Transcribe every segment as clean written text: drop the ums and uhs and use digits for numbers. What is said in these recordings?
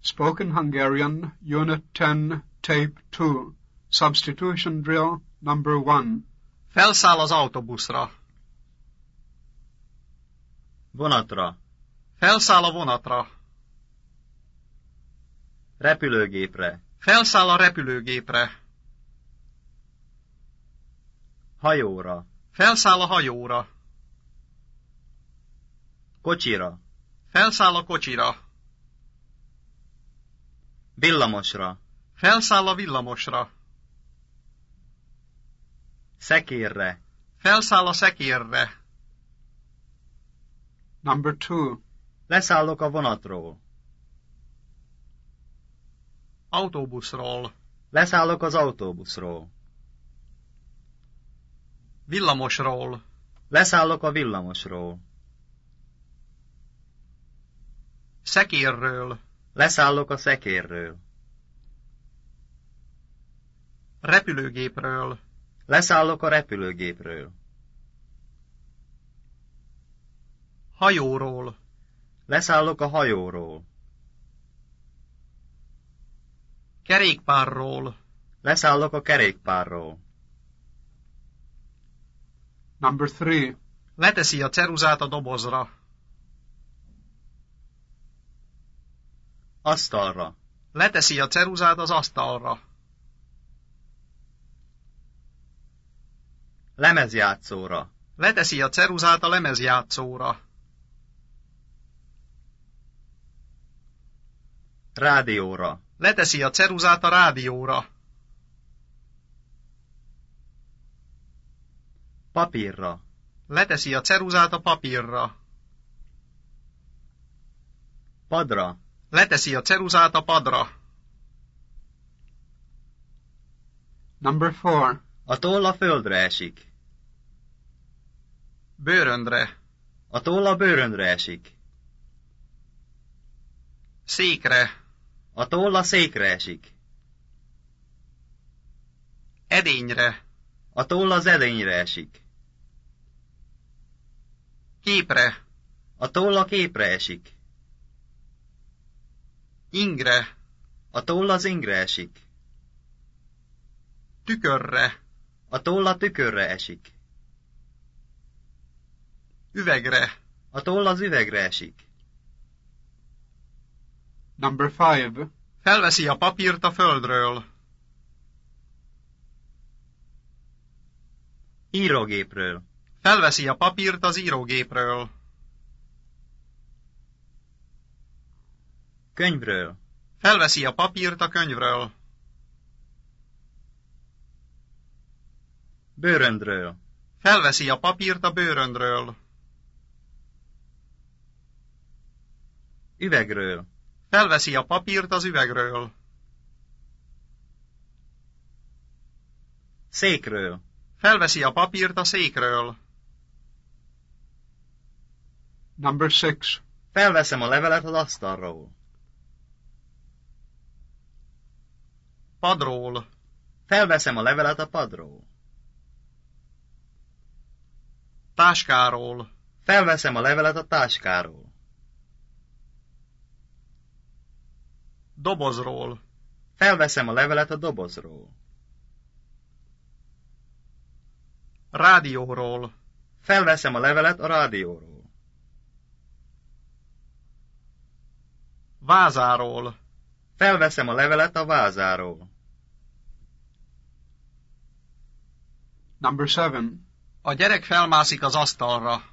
Spoken Hungarian, Unit 10, Tape 2. Substitution Drill Number 1. Felszáll az autóbuszra. Vonatra. Felszáll a vonatra. Repülőgépre. Felszáll a repülőgépre. Hajóra. Felszáll a hajóra. Kocsira. Felszáll a kocsira. Villamosra. Felszáll a villamosra. Szekérre. Felszáll a szekérre. Number 2. Leszállok a vonatról. Autóbuszról. Leszállok az autóbuszról. Villamosról. Leszállok a villamosról. Szekérről. Leszállok a szekérről. Repülőgépről. Leszállok a repülőgépről. Hajóról. Leszállok a hajóról. Kerékpárról. Leszállok a kerékpárról. Number 3. Leteszi a ceruzát a dobozra. Asztalra. Leteszi a ceruzát az asztalra. Lemezjátszóra. Leteszi a ceruzát a lemezjátszóra. Rádióra. Leteszi a ceruzát a rádióra. Papírra. Leteszi a ceruzát a papírra. Padra. Leteszi a ceruzát a padra. Number 4. A toll a földre esik. Bőröndre. A toll a bőröndre esik. Székre. A toll a székre esik. Edényre. A toll az edényre esik. Képre. A toll a képre esik. Ingre. A toll az ingre esik. Tükörre. A toll a tükörre esik. Üvegre. A toll az üvegre esik. Number 5. Felveszi a papírt a földről. Írógépről. Felveszi a papírt az írógépről. Könyvről. Felveszi a papírt a könyvről. Bőröndről. Felveszi a papírt a bőröndről. Üvegről. Felveszi a papírt az üvegről. Székről. Felveszi a papírt a székről. Number 6. Felveszem a levelet az asztalról. Padról. Felveszem a levelet a padról. Táskáról. Felveszem a levelet a táskáról. Dobozról. Felveszem a levelet a dobozról. Rádióról. Felveszem a levelet a rádióról. Vázáról. Felveszem a levelet a vázáról. Number 7. A gyerek felmászik az asztalra.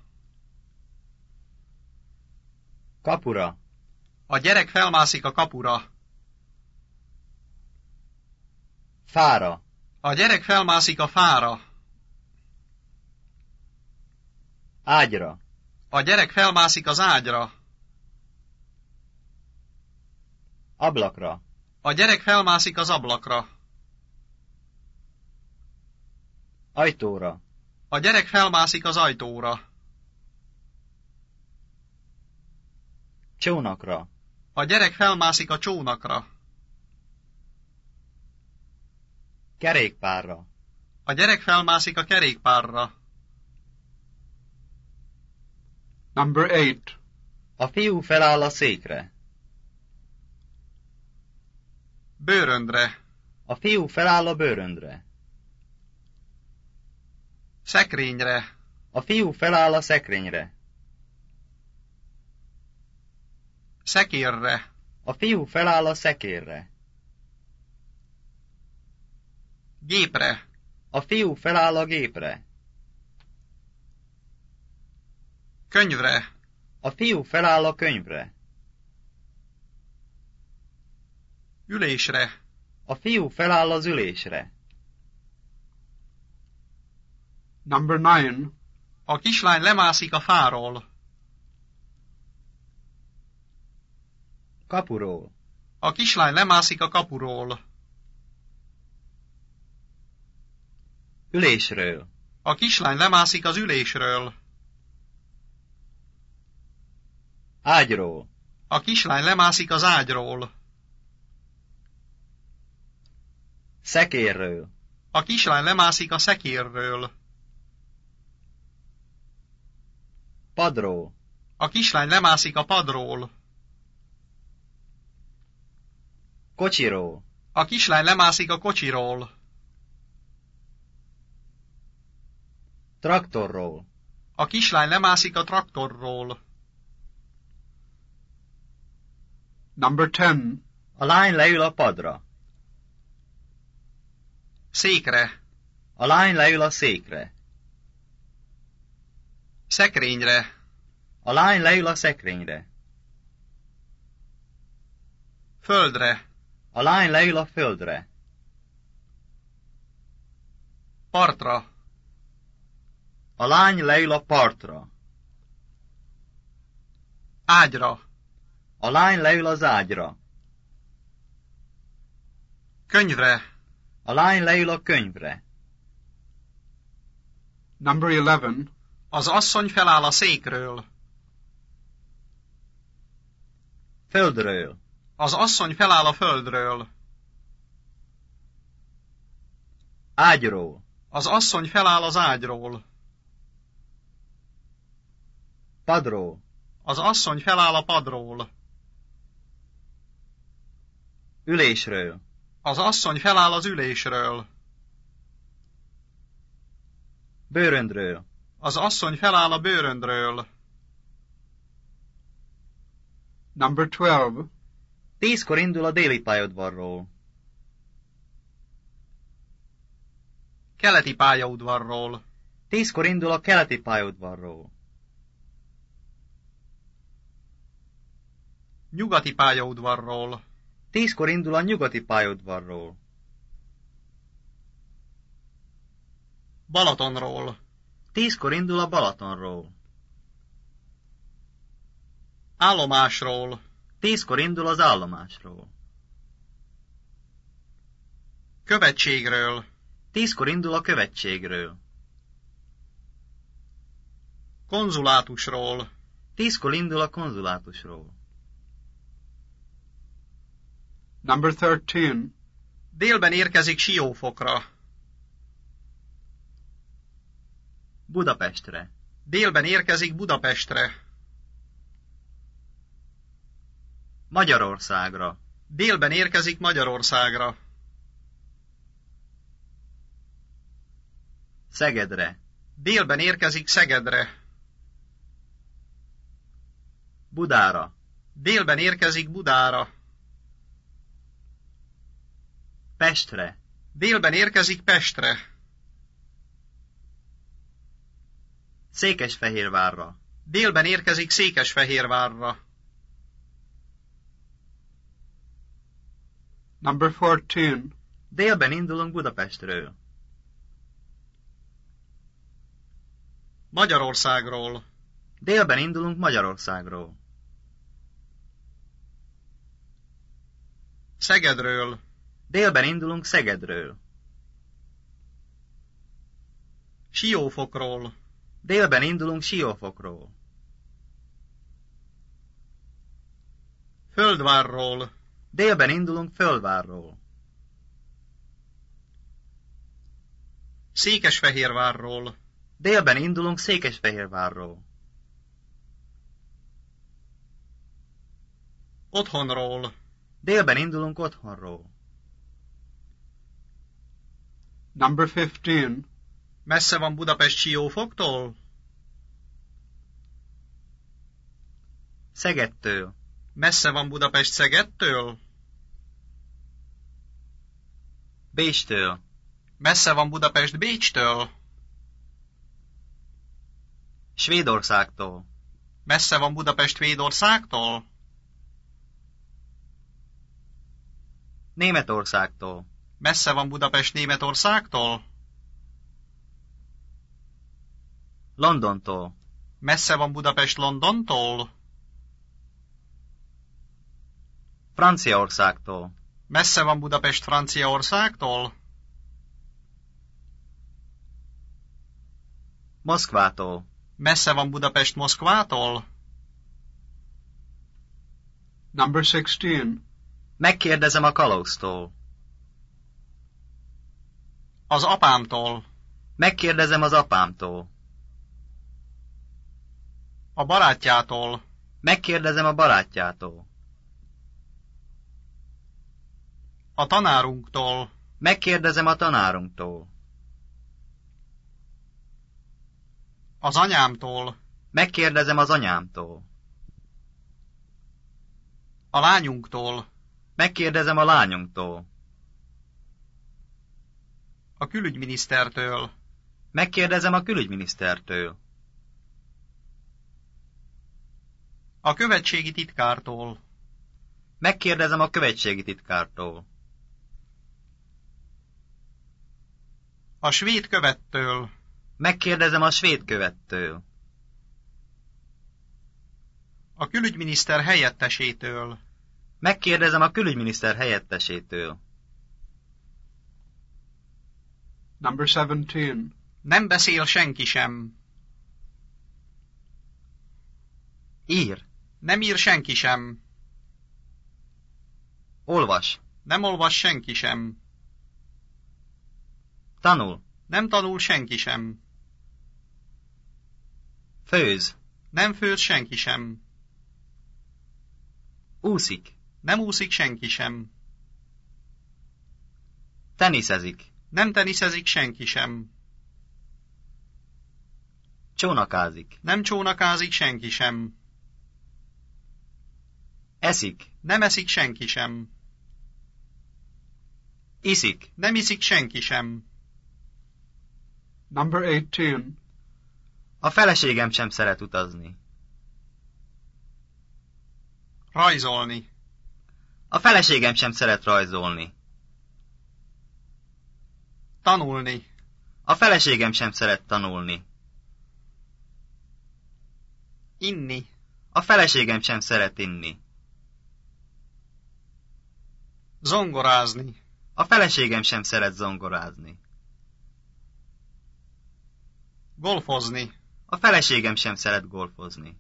Kapura. A gyerek felmászik a kapura. Fára. A gyerek felmászik a fára. Ágyra. A gyerek felmászik az ágyra. Ablakra. A gyerek felmászik az ablakra. Ajtóra. A gyerek felmászik az ajtóra. Csónakra. A gyerek felmászik a csónakra. Kerékpárra. A gyerek felmászik a kerékpárra. Number 8. A fiú feláll a székre. Bőröndre. A fiú feláll a bőröndre. Szekrényre. A fiú feláll a szekrényre. Szekérre. A fiú feláll a szekérre. Gépre. A fiú feláll a gépre. Könyvre. A fiú feláll a könyvre. Ülésre. A fiú feláll az ülésre. Number 9. A kislány lemászik a fáról. Kapuról. A kislány lemászik a kapuról. Ülésről. A kislány lemászik az ülésről. Ágyról. A kislány lemászik az ágyról. Szekérről. A kislány lemászik a szekérről. Padról. A kislány lemászik a padról. Kocsiról. A kislány lemászik a kocsiról. Traktorról. A kislány lemászik a traktorról. Number 10. A lány leül a padra. Székre. A lány leül a székre. Szekrényre. A lány leül a szekrényre. Földre. A lány leül a földre. Partra. A lány leül a partra. Ágyra. A lány leül az ágyra. Könyvre. A lány leül a könyvre. Number 11. Az asszony feláll a székről. Földről. Az asszony feláll a földről. Ágyról. Az asszony feláll az ágyról. Padról. Az asszony feláll a padról. Ülésről. Az asszony feláll az ülésről. Bőröndről. Az asszony feláll a bőröndről. Number 12. 10-kor indul a déli pályaudvarról. Keleti pályaudvarról. 10-kor indul a keleti pályaudvarról. Nyugati pályaudvarról. 10-kor indul a nyugati pályaudvarról. Balatonról. 10-kor indul a Balatonról. Állomásról. 10-kor indul az állomásról. Követségről. 10-kor indul a követségről. Konzulátusról. 10-kor indul a konzulátusról. Number 13. Délben érkezik Siófokra. Budapestre. Délben érkezik Budapestre. Magyarországra. Délben érkezik Magyarországra. Szegedre. Délben érkezik Szegedre. Budára. Délben érkezik Budára. Pestre. Délben érkezik Pestre. Székesfehérvárra. Délben érkezik Székesfehérvárra. Number 14. Délben indulunk Budapestről. Magyarországról. Délben indulunk Magyarországról. Szegedről. Délben indulunk Szegedről. Siófokról. Délben indulunk Siófokról. Földvárról. Délben indulunk Földvárról. Székesfehérvárról. Délben indulunk Székesfehérvárról. Otthonról. Délben indulunk otthonról. Number 15. Messze van Budapest Siófoktól? Szegedtől. Messze van Budapest Szegedtől? Bécstől. Messze van Budapest Bécstől? Svédországtól. Messze van Budapest Svédországtól? Németországtól. Messze van Budapest Németországtól? Londontól. Messze van Budapest Londontól? Franciaországtól. Messze van Budapest Franciaországtól? Moszkvától. Messze van Budapest Moszkvától? Number 16. Megkérdezem a kalauztól. Az apámtól. Megkérdezem az apámtól. A barátjától. Megkérdezem a barátjától. A tanárunktól. Megkérdezem a tanárunktól. Az anyámtól. Megkérdezem az anyámtól. A lányunktól. Megkérdezem a lányunktól. A külügyminisztertől. Megkérdezem a külügyminisztertől. A követségi titkártól. Megkérdezem a követségi titkártól. A svéd követtől. Megkérdezem a svéd követtől. A külügyminiszter helyettesétől. Megkérdezem a külügyminiszter helyettesétől. Number 17. Nem beszél senki sem. Ír. Nem ír senki sem. Olvas. Nem olvas senki sem. Tanul. Nem tanul senki sem. Főz. Nem főz senki sem. Úszik. Nem úszik senki sem. Teniszezik. Nem teniszezik senki sem. Csónakázik. Nem csónakázik senki sem. Eszik. Nem eszik senki sem. Iszik. Nem iszik senki sem. Number 18. A feleségem sem szeret utazni. Rajzolni. A feleségem sem szeret rajzolni. Tanulni. A feleségem sem szeret tanulni. Inni. A feleségem sem szeret inni. Zongorázni. A feleségem sem szeret zongorázni. Golfozni. A feleségem sem szeret golfozni.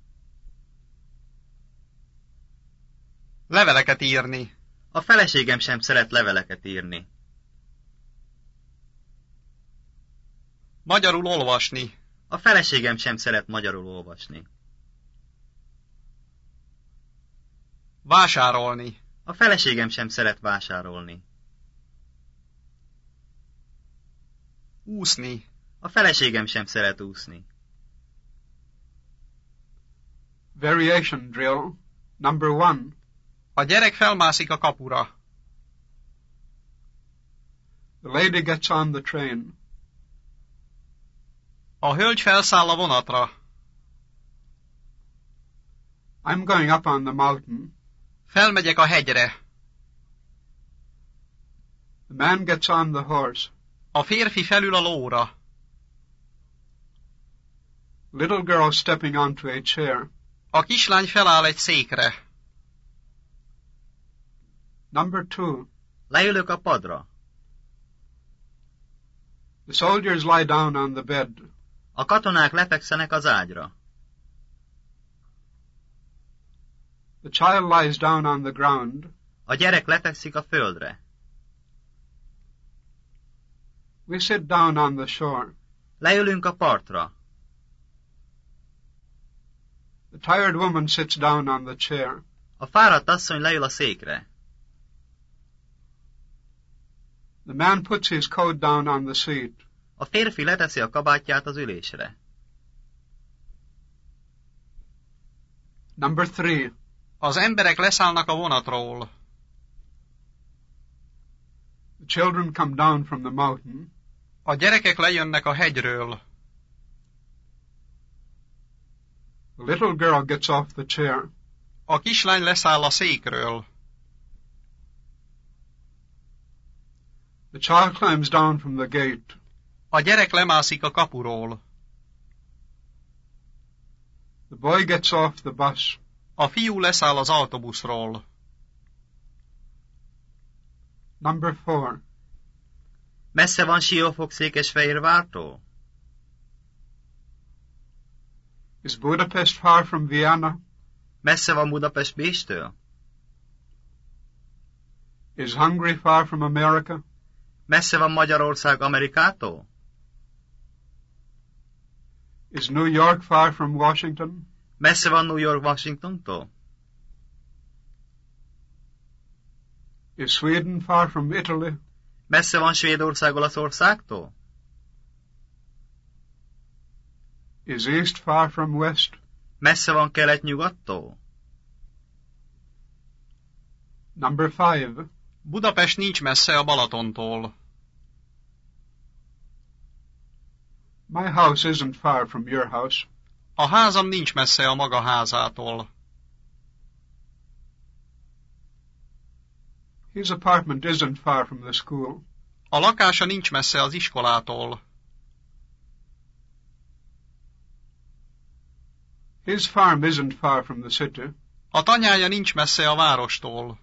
Leveleket írni. A feleségem sem szeret leveleket írni. Magyarul olvasni. A feleségem sem szeret magyarul olvasni. Vásárolni. A feleségem sem szeret vásárolni. Úszni. A feleségem sem szeret úszni. Variation drill. Number 1. A gyerek felmászik a kapura. The lady gets on the train. A hölgy felszáll a vonatra. I'm going up on the mountain. Felmegyek a hegyre. The man gets on the horse. A férfi felül a lóra. Little girl stepping onto a chair. A kislány feláll egy székre. Number 2. Leülök a padra. The soldiers lie down on the bed. A katonák lefekszenek az ágyra. The child lies down on the ground. A gyerek lefekszik a földre. We sit down on the shore. Leülünk a partra. The tired woman sits down on the chair. A fáradt asszony leül a székre. The man puts his coat down on the seat. A férfi leteszi a kabátját az ülésre. Number 3. Az emberek leszállnak a vonatról. The children come down from the mountain. A gyerekek lejönnek a hegyről. The little girl gets off the chair. A kislány leszáll a székről. The child climbs down from the gate. A gyerek lemászik a kapuról. The boy gets off the bus. A fiú leszáll az autóbuszról. Number 4. Messze van Siófok Székesfehérvártól? Is Budapest far from Vienna? Messze van Budapest Bécstől? Is Hungary far from America? Messze van Magyarország Amerikától? Is New York far from Washington? Messze van New York Washingtontól? Is Sweden far from Italy? Messze van Svédország Olaszországtól? Is East far from West? Messze van Kelet-nyugattól? Number 5. Budapest nincs messze a Balatontól. My house isn't far from your house. A házam nincs messze a maga házától. His apartment isn't far from the school. A lakása nincs messze az iskolától. His farm isn't far from the city. A tanyája nincs messze a várostól.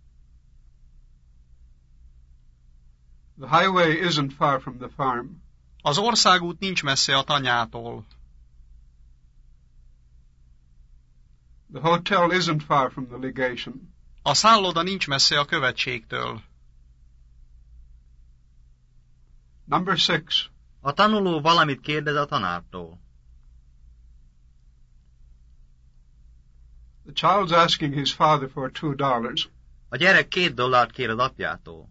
The highway isn't far from the farm. Az országút nincs messze a tanyától. The hotel isn't far from the legation. A szálloda nincs messze a követségtől. Number 6. A tanuló valamit kérdez a tanártól. The child's asking his father for $2. A gyerek $2 kér az apjától.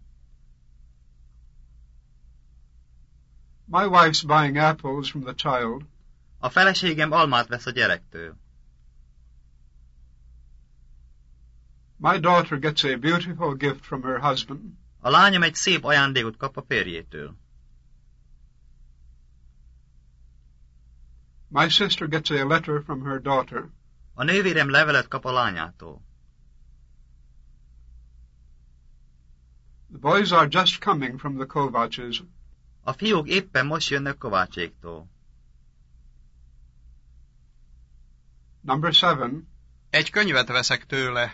My wife's buying apples from the child. A feleségem almát vesz a gyerektől. My daughter gets a beautiful gift from her husband. A lányom egy szép ajándékot kap a férjétől. My sister gets a letter from her daughter. A nővérem levelet kap a lányától. The boys are just coming from the Kovacs. A fiúk éppen most jönnek Kovácséktól. Number 7. Egy könyvet veszek tőle.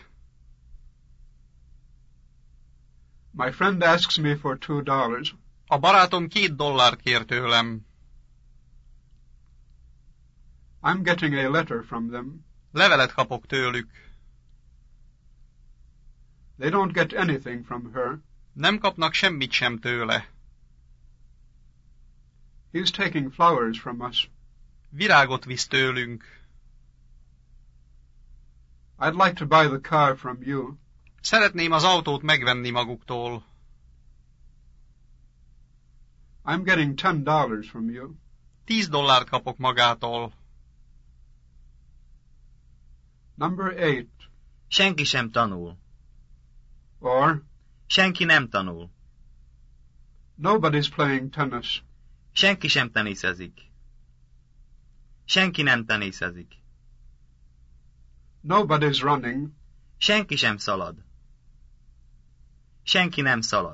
My friend asks me for $2. A barátom $2 kér tőlem. I'm getting a letter from them. Levelet kapok tőlük. They don't get anything from her. Nem kapnak semmit sem tőle. He's taking flowers from us. Virágot visz tőlünk. I'd like to buy the car from you. Szeretném az autót megvenni maguktól. I'm getting $10 from you. $10 kapok magától. Number 8. Senki sem tanul. Or, Senki nem tanul. nobody's playing tennis. Senki sem teniszezik. Senki nem teniszezik. Nobody's running. Senki sem szalad. Senki nem szalad.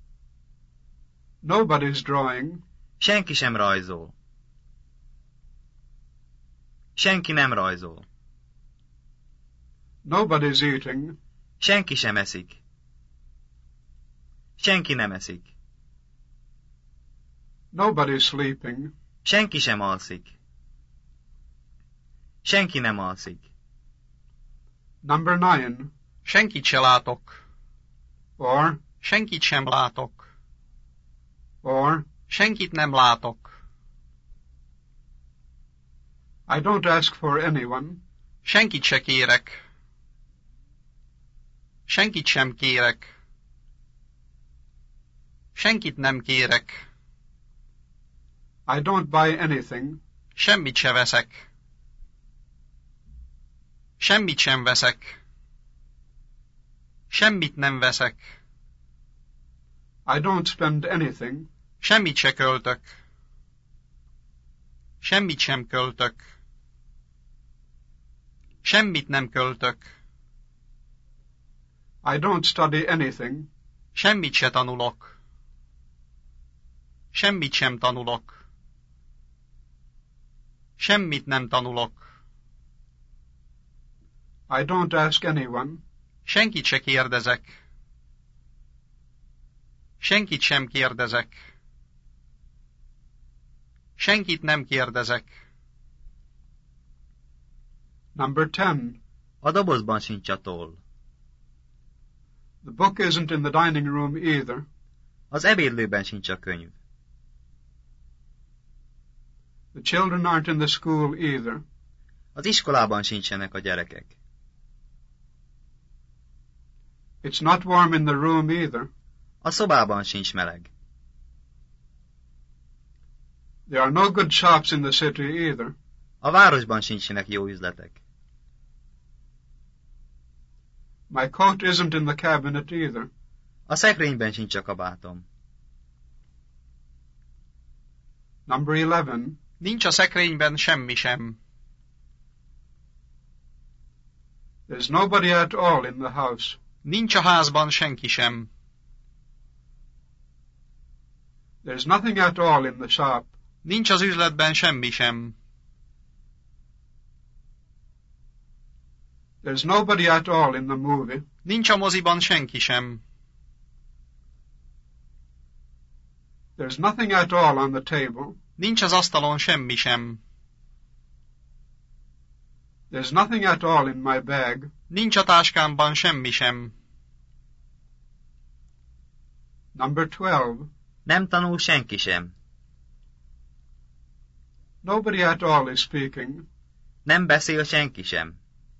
Nobody's drawing. Senki sem rajzol. Senki nem rajzol. Nobody's eating. Senki sem eszik. Senki nem eszik. Nobody's sleeping. Senki sem alszik. Senki nem alszik. Number 9. Senkit se látok. Or, Senkit sem látok. or, Senkit nem látok. I don't ask for anyone. Senkit se kérek. Senkit sem kérek. Senkit nem kérek. I don't buy anything. Semmit se veszek. Semmit sem veszek. Semmit nem veszek. I don't spend anything. Semmit se költök. Semmit sem költök. Semmit nem költök. I don't study anything. Semmit se tanulok. Semmit sem tanulok. Semmit nem tanulok. I don't ask anyone. Senkit se kérdezek. Senkit sem kérdezek. Senkit nem kérdezek. Number 10. A dobozban sincs a toll. The book isn't in the dining room either. Az ebédlőben sincs a könyv. The children aren't in the school either. Az iskolában sincsenek a gyerekek. It's not warm in the room either. A szobában sincs meleg. There are no good shops in the city either. A városban sincsenek jó üzletek. My coat isn't in the cabinet either. A szekrényben sincs a kabátom. Number 11. Nincs a szekrényben semmi sem. There's nobody at all in the house. Nincs a házban senki sem. There's nothing at all in the shop. Nincs az üzletben semmi sem. There's nobody at all in the movie. Nincs a moziban senki sem. There's nothing at all on the table. Nincs az asztalon semmi sem. There's nothing at all in my bag. Nincs a táskámban semmi sem. Number 12. Nem tanul senki sem. Nobody at all is speaking. Nem beszél senki sem.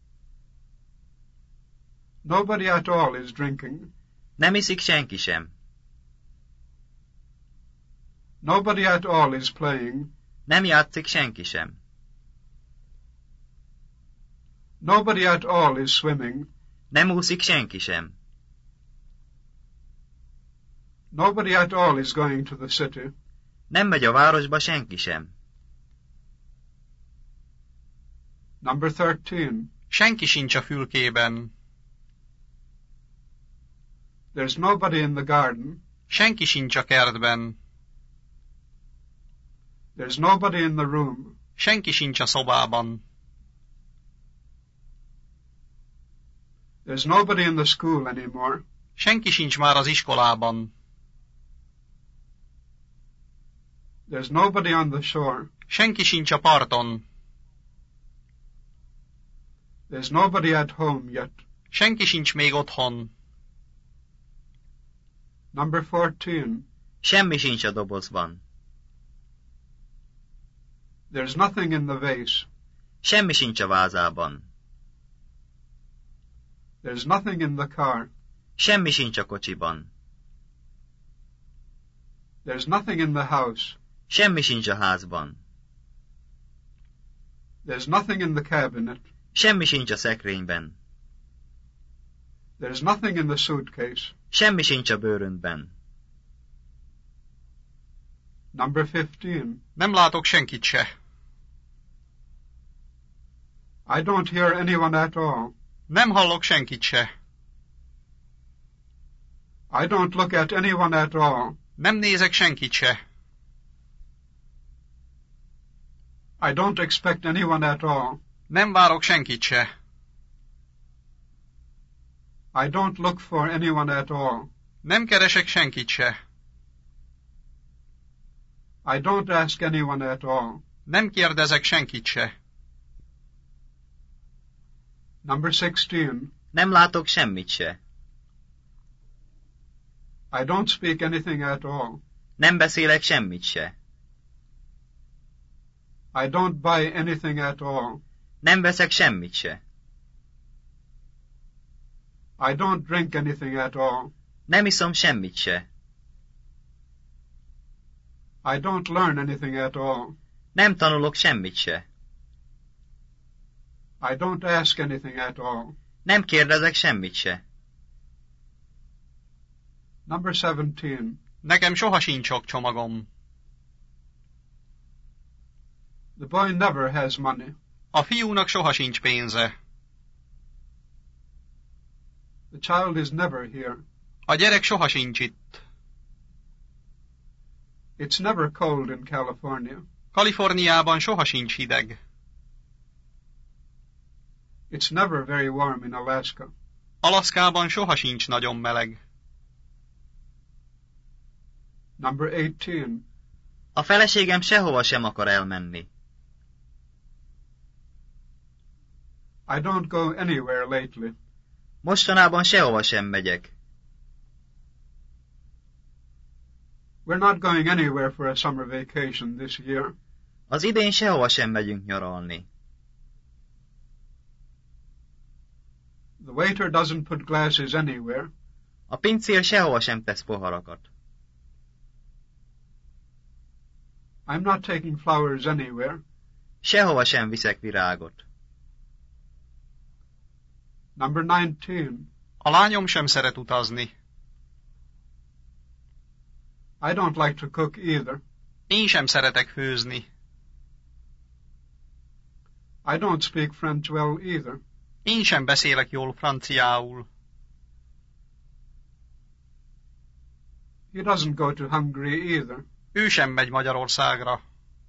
Nobody at all is drinking. Nem iszik senki sem. Nobody at all is playing. Nem játszik senki sem. Nobody at all is swimming. Nem úszik senki sem. Nobody at all is going to the city. Nem megy a városba senki sem. Number 13. Senki sincs a fülkében. There's nobody in the garden. Senki sincs a kertben. There's nobody in the room. Senki sincs a szobában. There's nobody in the school anymore. Senki sincs már az iskolában. There's nobody on the shore. Senki sincs a parton. There's nobody at home yet. Senki sincs még otthon. Number 14. Semmi sincs a dobozban. There's nothing in the vase. Semmi sincs a vázában. There's nothing in the car. Semmi sincs a kocsiban. There's nothing in the house. Semmi sincs a házban. There's nothing in the cabinet. Semmi sincs a szekrényben. There's nothing in the suitcase. Semmi sincs a bőröndben. Number 15. Nem látok senkit se. I don't hear anyone at all. Nem hallok senkit se. I don't look at anyone at all. Nem nézek senkit se. I don't expect anyone at all. Nem várok senkit se. I don't look for anyone at all. Nem keresek senkit se. I don't ask anyone at all. Nem kérdezek senkit se. Number 16. Nem látok semmit se. I don't speak anything at all. Nem beszélek semmit se. I don't buy anything at all. Nem veszek semmit se. I don't drink anything at all. Nem iszom semmit se. I don't learn anything at all. Nem tanulok semmit se. I don't ask anything at all. Nem kérdezek semmit se. Number 17. Nekem soha sincs sok csomagom. The boy never has money. A fiúnak soha sincs pénze. The child is never here. A gyerek soha sincs itt. It's never cold in California. Kaliforniában soha sincs hideg. It's never very warm in Alaska. Alaszkában soha sincs nagyon meleg. Number 18. A feleségem sehova sem akar elmenni. I don't go anywhere lately. Mostanában sehova sem megyek. We're not going anywhere for a summer vacation this year. Az idén sehova sem megyünk nyaralni. The waiter doesn't put glasses anywhere. A pincér sehova sem tesz poharakat. I'm not taking flowers anywhere. Sehova sem viszek virágot. Number 19. A lányom sem szeret utazni. I don't like to cook either. Én sem szeretek főzni. I don't speak French well either. Én sem beszélek jól franciául. He doesn't go to Hungary either. Ő sem megy Magyarországra.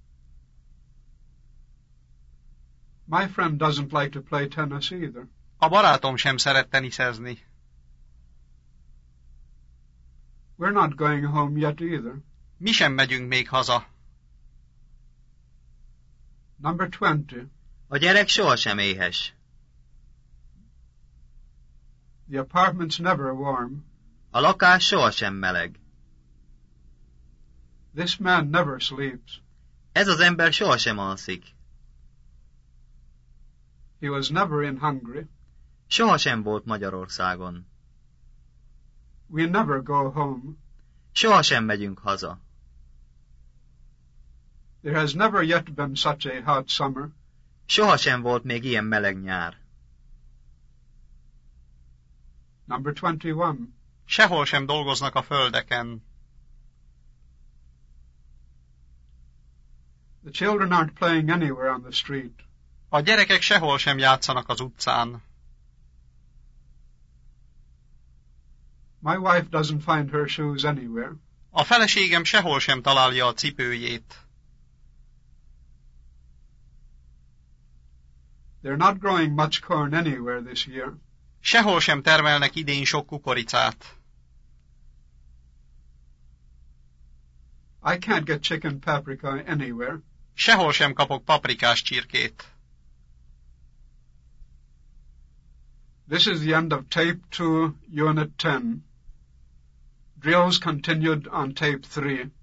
My friend doesn't like to play tennis either. A barátom sem szeret teniszezni. We're not going home yet either. Mi sem megyünk még haza. Number 20. A gyerek sohasem éhes. The apartment's never warm. A lakás sohasem meleg. This man never sleeps. Ez az ember sohasem alszik. He was never in Hungary. Sohasem volt Magyarországon. We never go home. Sohasem megyünk haza. There has never yet been such a hot summer. Sohasem volt még ilyen meleg nyár. Number 21. Sehol sem dolgoznak a földeken. The children aren't playing anywhere on the street. A gyerekek sehol sem játszanak az utcán. My wife doesn't find her shoes anywhere. A feleségem sehol sem találja a cipőjét. They're not growing much corn anywhere this year. Sehol sem termelnek idén sok kukoricát. I can't get chicken paprika anywhere. Sehol sem kapok paprikás csirkét. This is the end of Tape 2, Unit 10. Drills continued on Tape 3.